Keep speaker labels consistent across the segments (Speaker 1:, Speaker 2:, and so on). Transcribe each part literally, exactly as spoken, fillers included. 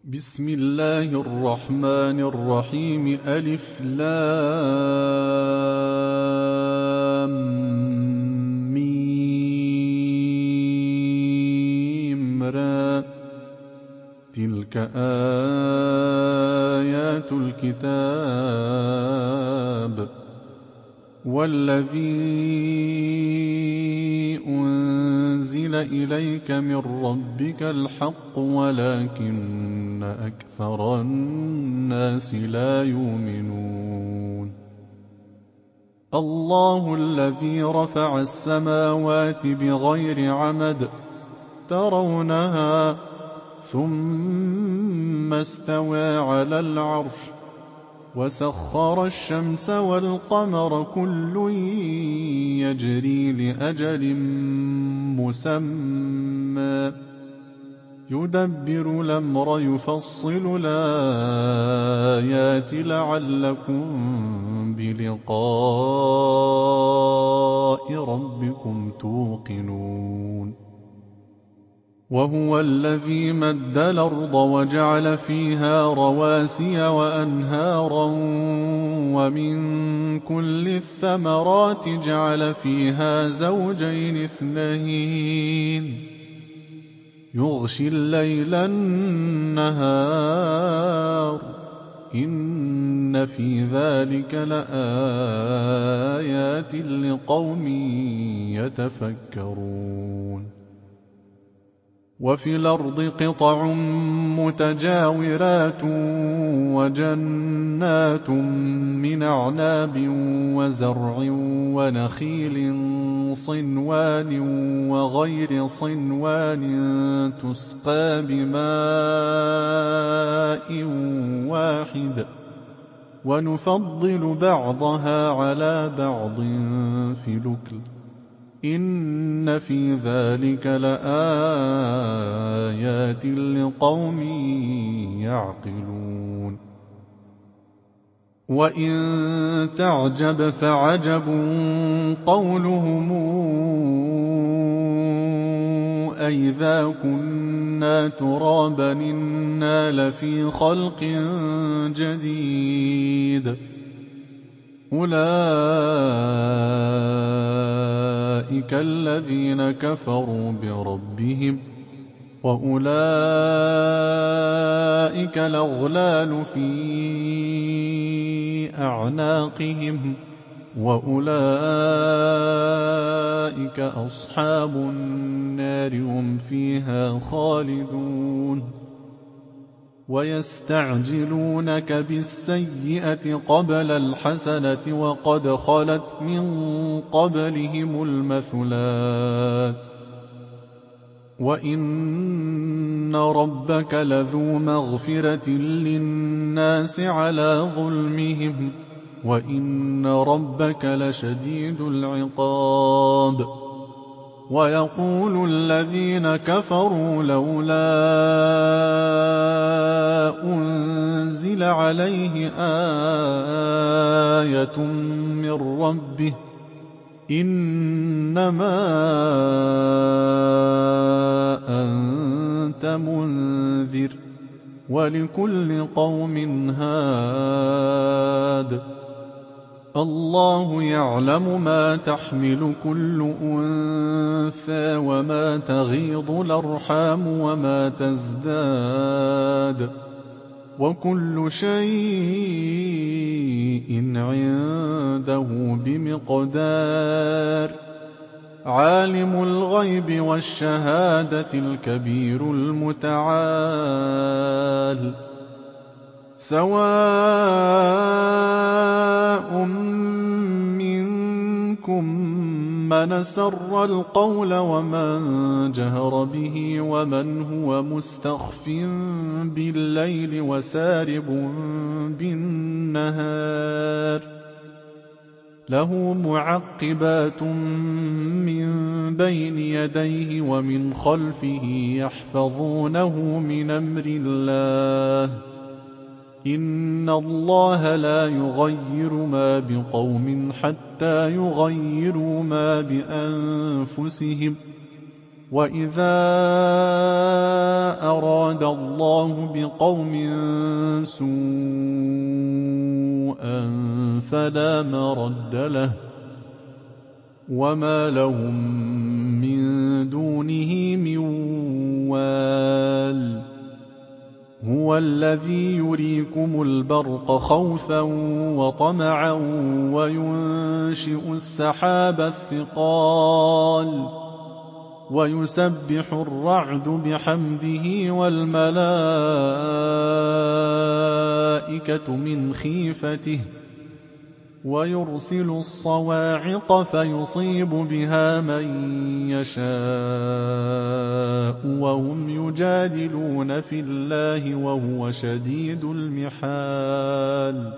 Speaker 1: بسم الله الرحمن الرحيم ألف لام ميم را تلك آيات الكتاب والذي أنزل إليك من ربك الحق ولكن أكثر الناس لا يؤمنون. الله الذي رفع السماوات بغير عمد ترونها ثم استوى على العرش وسخر الشمس والقمر كل يجري لأجل مسمى يدبر الأمر يفصل الآيات لعلكم بلقاء ربكم توقنون. وهو الذي مد الأرض وجعل فيها رواسي وأنهارا ومن كل الثمرات جعل فيها زوجين اثنين يغشي الليل النهار إن في ذلك لآيات لقوم يتفكرون. وفي الأرض قطع متجاورات وجنات من أعناب وزرع ونخيل صنوان وغير صنوان تسقى بماء واحد ونفضل بعضها على بعض في الأكل إن في ذلك لآيات لقوم يعقلون. وإن تعجب فعجب قولهم أئذا كنا ترابا إنا لفي خلق جديد أولئك الذين كفروا بربهم وأولئك الأغلال في أعناقهم وأولئك أصحاب النار هم فيها خالدون. ويستعجلونك بالسيئة قبل الحسنة وقد خلت من قبلهم المثلات وإن ربك لذو مغفرة للناس على ظلمهم وإن ربك لشديد العقاب. ويقول الذين كفروا لولا أنزل عليه آية من ربه إنما أنت منذر ولكل قوم هاد الله يعلم ما تحمل كل أنثى وما تغيض الأرحام وما تزداد وكل شيء عنده بمقدار. عالم الغيب والشهادة الكبير المتعال سواء منكم من سر القول ومن جهر به ومن هو مستخف بالليل وسارب بالنهار له معقبات من بين يديه ومن خلفه يحفظونه من أمر الله إن الله لا يغير ما بقوم حتى يغيروا ما بأنفسهم وَإِذَا أَرَادَ اللَّهُ بِقَوْمٍ سُوءًا فَلَا مَرَدَّ لَهُ وَمَا لَهُم مِّن دُونِهِ مِن وَالٍ هُوَ الَّذِي يُرِيكُمُ الْبَرْقَ خَوْفًا وَطَمَعًا وَيُنشِئُ السَّحَابَ الثِّقَالَ وَيُسَبِّحُ الرَّعْدُ بِحَمْدِهِ وَالْمَلَائِكَةُ مِنْ خِيفَتِهِ وَيُرْسِلُ الصَّوَاعِقَ فَيُصِيبُ بِهَا مَن يَشَاءُ وَهُمْ يُجَادِلُونَ فِي اللَّهِ وَهُوَ شَدِيدُ الْمِحَالِ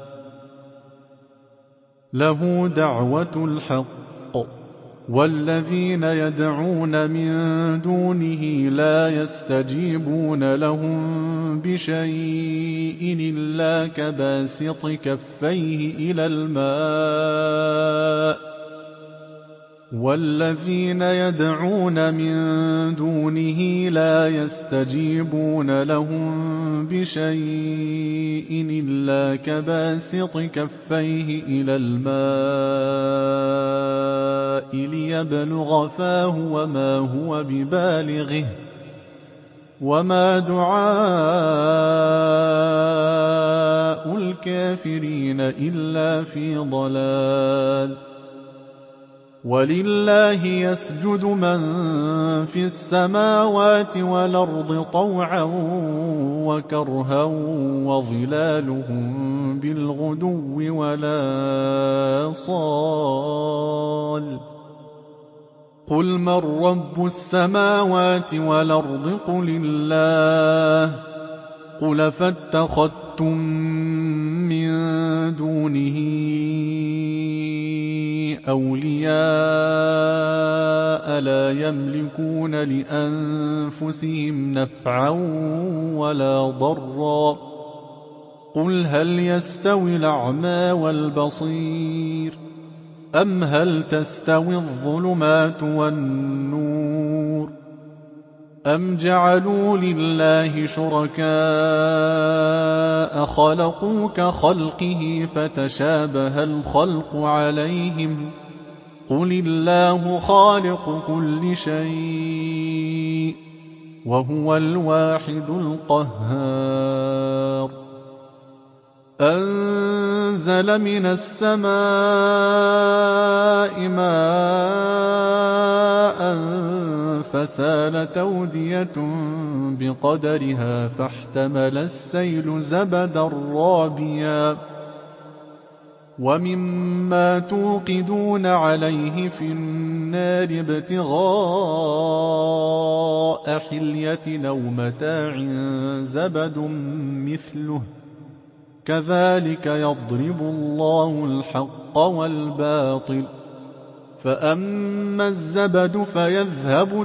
Speaker 1: لَهُ دَعْوَةُ الْحَقِّ وَالَّذِينَ يَدْعُونَ مِن دُونِهِ لَا يَسْتَجِيبُونَ لَهُم بِشَيْءٍ إِلَّا كَبَاسِطِ كَفَّيْهِ إِلَى الْمَاءِ وَالَّذِينَ يَدْعُونَ مِن دُونِهِ لَا يَسْتَجِيبُونَ لَهُم بِشَيْءٍ إِلَّا كَبَاسِطِ كَفَّيْهِ إِلَى الْمَاءِ لِيَبْلُغَ فَاهُ وَمَا هُوَ بِبَالِغِهِ وَمَا دُعَاءُ الْكَافِرِينَ إِلَّا فِي ضَلَالٍ وَلِلَّهِ يَسْجُدُ مَن فِي السَّمَاوَاتِ وَالْأَرْضِ طَوْعًا وَكَرْهًا وَظِلَالُهُم بِالْغُدُوِّ وَالْآصَالِ قُلْ مَن رَّبُّ السَّمَاوَاتِ وَالْأَرْضِ قُلِ اللَّهُ قُلْ فَاتَّخَذْتُم مِّن دُونِهِ أَوْلِيَاءَ لَا يَمْلِكُونَ لِأَنفُسِهِمْ نَفْعًا وَلَا ضَرًّا قُلْ هَلْ يَسْتَوِي الْأَعْمَىٰ وَالْبَصِيرُ أَمْ هَلْ تَسْتَوِي الظُّلُمَاتُ وَالنُّورُ أَمْ جَعَلُوا لِلَّهِ شُرَكَاءَ خَلَقُوا كَخَلْقِهِ فَتَشَابَهَ الْخَلْقُ عَلَيْهِمْ قُلِ اللَّهُ خَالِقُ كُلِّ شَيْءٍ وَهُوَ الْوَاحِدُ الْقَهَّارُ أَنزَلَ مِنَ السَّمَاءِ مَاءً فَسَالَتْ أَوْدِيَةٌ بِقَدَرِهَا فَاحْتَمَلَ السَّيْلُ زَبَدًا رَّابِيًا وَمِمَّا تُوقِدُونَ عَلَيْهِ فِي النَّارِ ابْتِغَاءَ حِلْيَةٍ أَوْ مَتَاعٍ زَبَدٌ مِّثْلُهُ كَذَٰلِكَ يَضْرِبُ اللَّهُ الْحَقَّ وَالْبَاطِلَ فَأَمَّا الزَّبَدُ فَيَذْهَبُ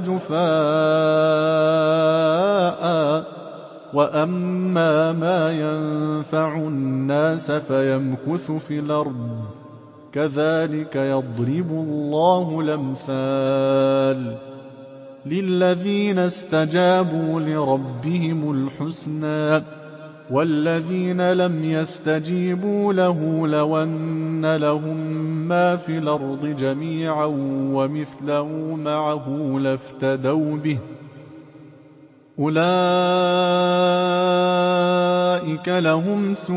Speaker 1: جُفَاءً وَأَمَّا مَا يَنفَعُ النَّاسَ فَيَمْكُثُ فِي الْأَرْضِ كَذَٰلِكَ يَضْرِبُ اللَّهُ الْأَمْثَالَ لِلَّذِينَ اسْتَجَابُوا لِرَبِّهِمُ الْحُسْنَىٰ وَالَّذِينَ لَمْ يَسْتَجِيبُوا لَهُ لَوْ أَنَّ لَهُم مَّا فِي الْأَرْضِ جَمِيعًا وَمِثْلَهُ مَعَهُ لَافْتَدَوْا بِهِ أُولَٰئِكَ لَهُمْ سُوءُ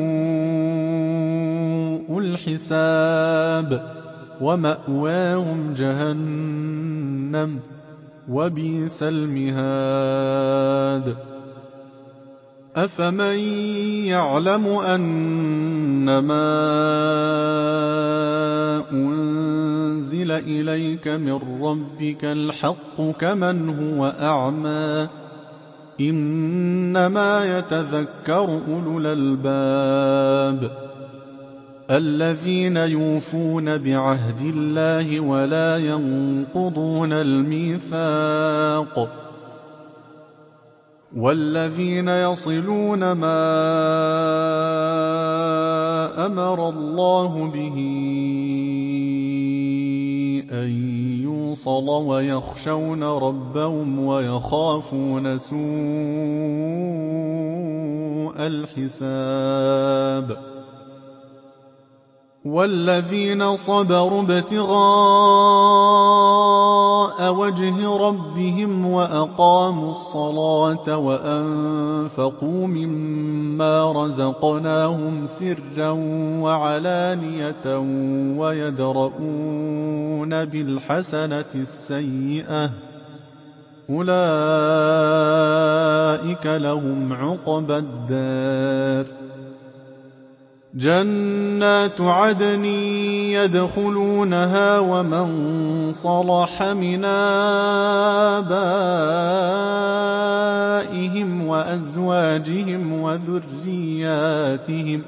Speaker 1: الْحِسَابِ وَمَأْوَاهُمْ جَهَنَّمُ وَبِئْسَ الْمِهَادُ أَفَمَن يَعْلَمُ أَنَّمَا أُنزِلَ إِلَيْكَ مِن رَّبِّكَ الْحَقُّ كَمَنْ هُوَ أَعْمَىٰ إِنَّمَا يَتَذَكَّرُ أُولُو الْأَلْبَابِ الَّذِينَ يُوفُونَ بِعَهْدِ اللَّهِ وَلَا يَنقُضُونَ الْمِيثَاقَ وَالَّذِينَ يَصِلُونَ مَا أَمَرَ اللَّهُ بِهِ أَن يُوصَلَ وَيَخْشَوْنَ رَبَّهُمْ وَيَخَافُونَ سُوءَ الْحِسَابِ وَالَّذِينَ صَبَرُوا ابْتِغَاءَ وَجْهِ رَبِّهِمْ وَأَقَامُوا الصَّلَاةَ وَأَنفَقُوا مِمَّا رَزَقْنَاهُمْ سِرًّا وَعَلَانِيَةً وَيَدْرَءُونَ بِالْحَسَنَةِ السَّيِّئَةَ أُولَئِكَ لَهُمْ عُقْبَى الدَّارِ جَنَّاتُ عَدْنٍ يَدْخُلُونَهَا وَمَن صَلَحَ مِنْ آبَائِهِمْ وَأَزْوَاجِهِمْ وَذُرِّيَّاتِهِمْ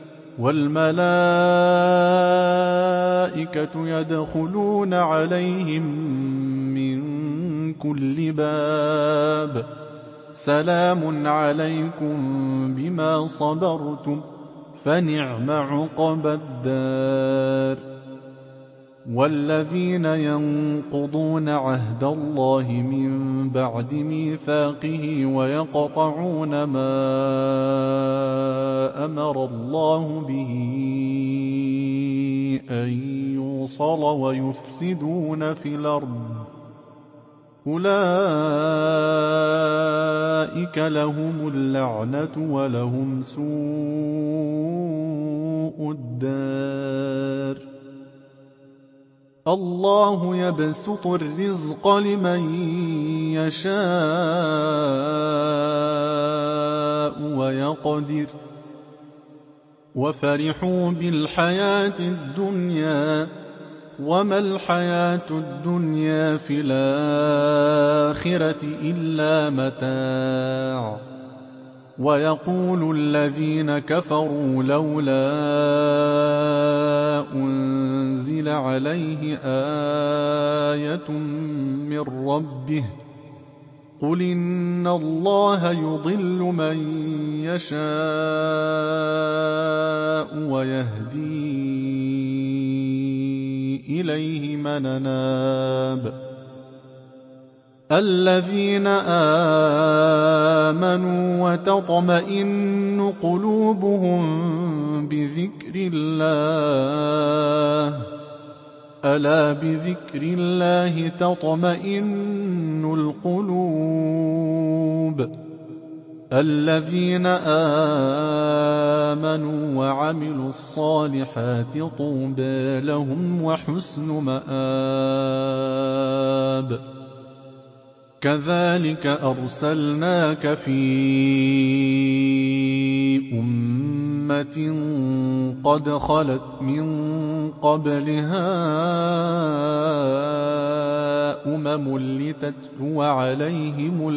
Speaker 1: وَالْمَلَائِكَةُ يَدْخُلُونَ عَلَيْهِم مِّن كُلِّ بَابٍ سَلَامٌ عَلَيْكُم بِمَا صَبَرْتُمْ فَنِعْمَ عُقْبَى الدَّارِ وَالَّذِينَ يَنقُضُونَ عَهْدَ اللَّهِ مِن بَعْدِ مِيثَاقِهِ وَيَقْطَعُونَ مَا أَمَرَ اللَّهُ بِهِ أَن يُوصَلَ وَيُفْسِدُونَ فِي الْأَرْضِ أُولَئِكَ لَهُمُ اللَّعْنَةُ وَلَهُمْ سُوءُ الدَّارِ اللَّهُ يَبْسُطُ الرِّزْقَ لِمَن يَشَاءُ وَيَقْدِرُ وَفَرِحُوا بِالْحَيَاةِ الدُّنْيَا وَمَا الْحَيَاةُ الدُّنْيَا فِي الْآخِرَةِ إِلَّا مَتَاعٌ وَيَقُولُ الَّذِينَ كَفَرُوا لَوْلَا أُنزِلَ عَلَيْهِ آيَةٌ مِّن رَّبِّهِ قُلْ إِنَّ اللَّهَ يُضِلُّ مَن يَشَاءُ وَيَهْدِي إِلَيْهِ مَنْ أَنَابَ الَّذِينَ آمَنُوا وَتَطْمَئِنُّ قُلُوبُهُم بِذِكْرِ اللَّهِ أَلَا بِذِكْرِ اللَّهِ تَطْمَئِنُّ الْقُلُوبُ الَّذِينَ آمَنُوا وَعَمِلُوا الصَّالِحَاتِ طُوبَىٰ لَهُمْ وَحُسْنُ مَآبٍ كَذَٰلِكَ أَرْسَلْنَاكَ فِي أُمَّةٍ قَدْ خَلَتْ مِن قَبْلِهَا أُمَمٌ لِّتَتْلُوَ عَلَيْهِمُ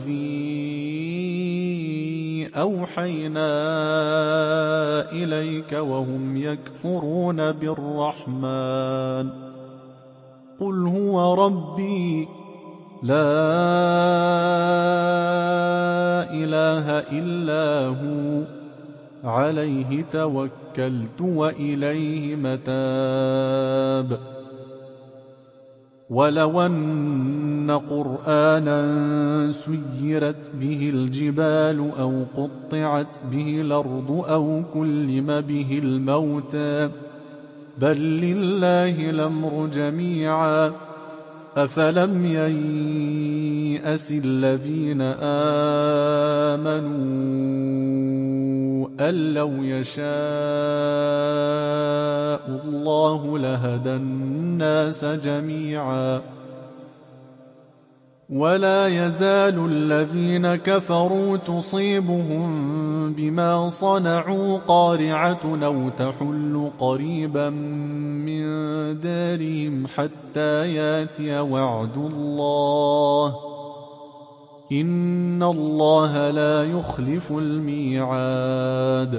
Speaker 1: الَّذِي أَوْحَيْنَا إِلَيْكَ وَهُمْ يَكْفُرُونَ بِالرَّحْمَٰنِ قُلْ هُوَ رَبِّي لَا إِلَٰهَ إِلَّا هُوَ عَلَيْهِ تَوَكَّلْتُ وَإِلَيْهِ مَتَابِ وَلَوْ أَنَّ قُرْآنًا سُيِّرَتْ بِهِ الْجِبَالُ أَوْ قُطِّعَتْ بِهِ الْأَرْضُ أَوْ كُلِّمَ بِهِ الْمَوْتَىٰ بَل لِّلَّهِ الْأَمْرُ جَمِيعًا أَفَلَمْ يَيْأَسِ الَّذِينَ آمَنُوا أَن لَّوْ يَشَاءُ اللَّهُ لَهَدَى النَّاسَ جَمِيعًا وَلَا يَزَالُ الَّذِينَ كَفَرُوا تُصِيبُهُم بِمَا صَنَعُوا قَارِعَةٌ أَوْ تَحُلُّ قَرِيبًا مِّن دَارِهِمْ حَتَّىٰ يَأْتِيَ وَعْدُ اللَّهِ ۚ إِنَّ اللَّهَ لَا يُخْلِفُ الْمِيعَادَ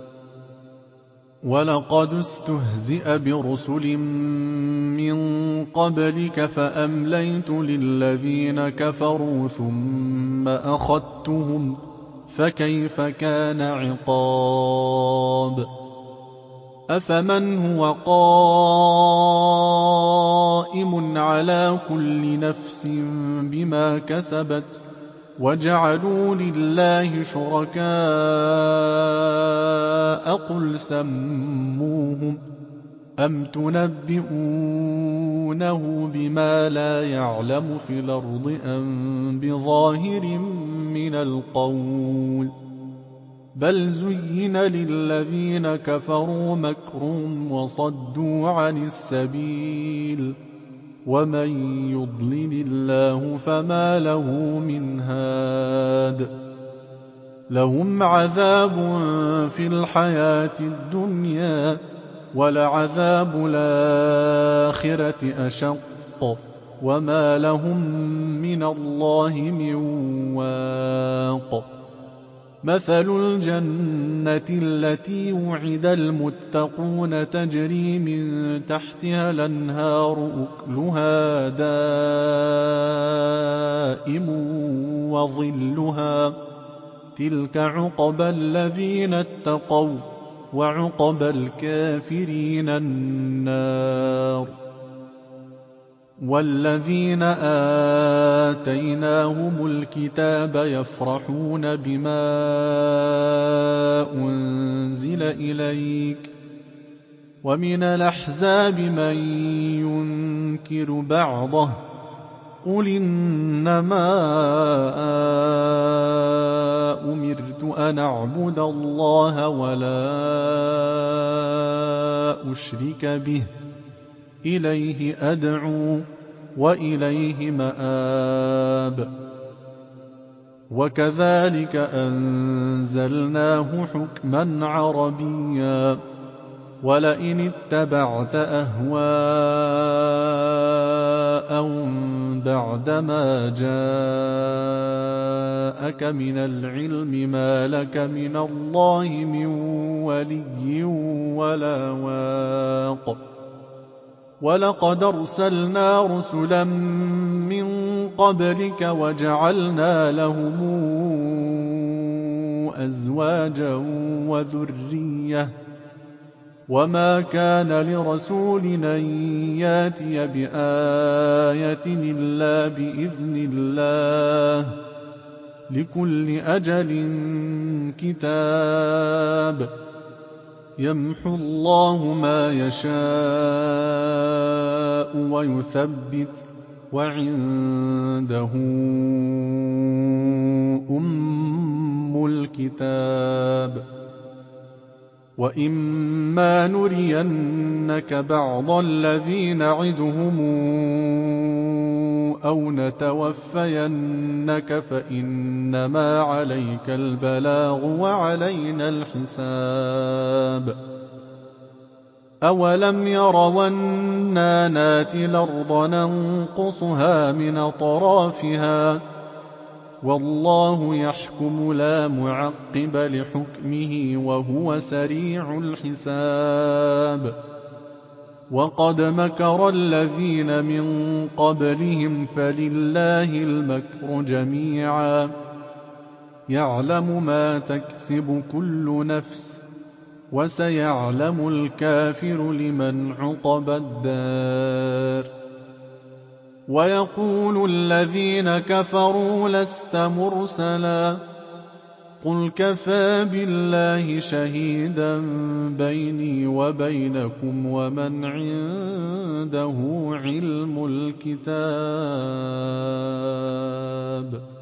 Speaker 1: وَلَقَدِ اسْتُهْزِئَ بِرُسُلٍ مِّن قَبْلِكَ فَأَمْلَيْتُ لِلَّذِينَ كَفَرُوا ثُمَّ أَخَذْتُهُمْ فَكَيْفَ كَانَ عِقَابِ أفمن هو قائم على كل نفس بما كسبت وجعلوا لله شركاء قل سموهم أم تنبئونه بما لا يعلم في الأرض أم بظاهر من القول بل زين للذين كفروا مكرهم وصدوا عن السبيل ومن يضلل الله فما له من هاد لهم عذاب في الحياة الدنيا ولعذاب الآخرة أشق وما لهم من الله من واق مثل الجنة التي وعد المتقون تجري من تحتها الأنهار أكلها دائم وظلها تلك عقبى الذين اتقوا وعقبى الكافرين النار والذين آتيناهم الكتاب يفرحون بما أنزل إليك ومن الأحزاب من ينكر بعضه قل إنما أمرت أن أعبد الله ولا أشرك به إليه أدعو وإليه مآب وكذلك أنزلناه حكما عربيا ولئن اتبعت أهواءهم بعدما جاءك من العلم ما لك من الله من ولي ولا واق ولقد أرسلنا رسلا من قبلك وجعلنا لهم أزواجا وذرية وما كان لرسول أن ياتي بآية إلا بإذن الله لكل أجل كتاب يمحو الله ما يشاء ويثبت وعنده أم الكتاب وإما نرينك بعض الذي نعدهم أو نتوفينك فإنما عليك البلاغ وعلينا الحساب أولم يروا أنا ناتي الأرض ننقصها من أطرافها والله يحكم لا معقب لحكمه وهو سريع الحساب وقد مكر الذين من قبلهم فلله المكر جميعا يعلم ما تكسب كل نفس وسيعلم الكافر لمن عقبى الدار ويقول الذين كفروا لست مرسلا قل كفى بالله شهيدا بيني وبينكم ومن عنده علم الكتاب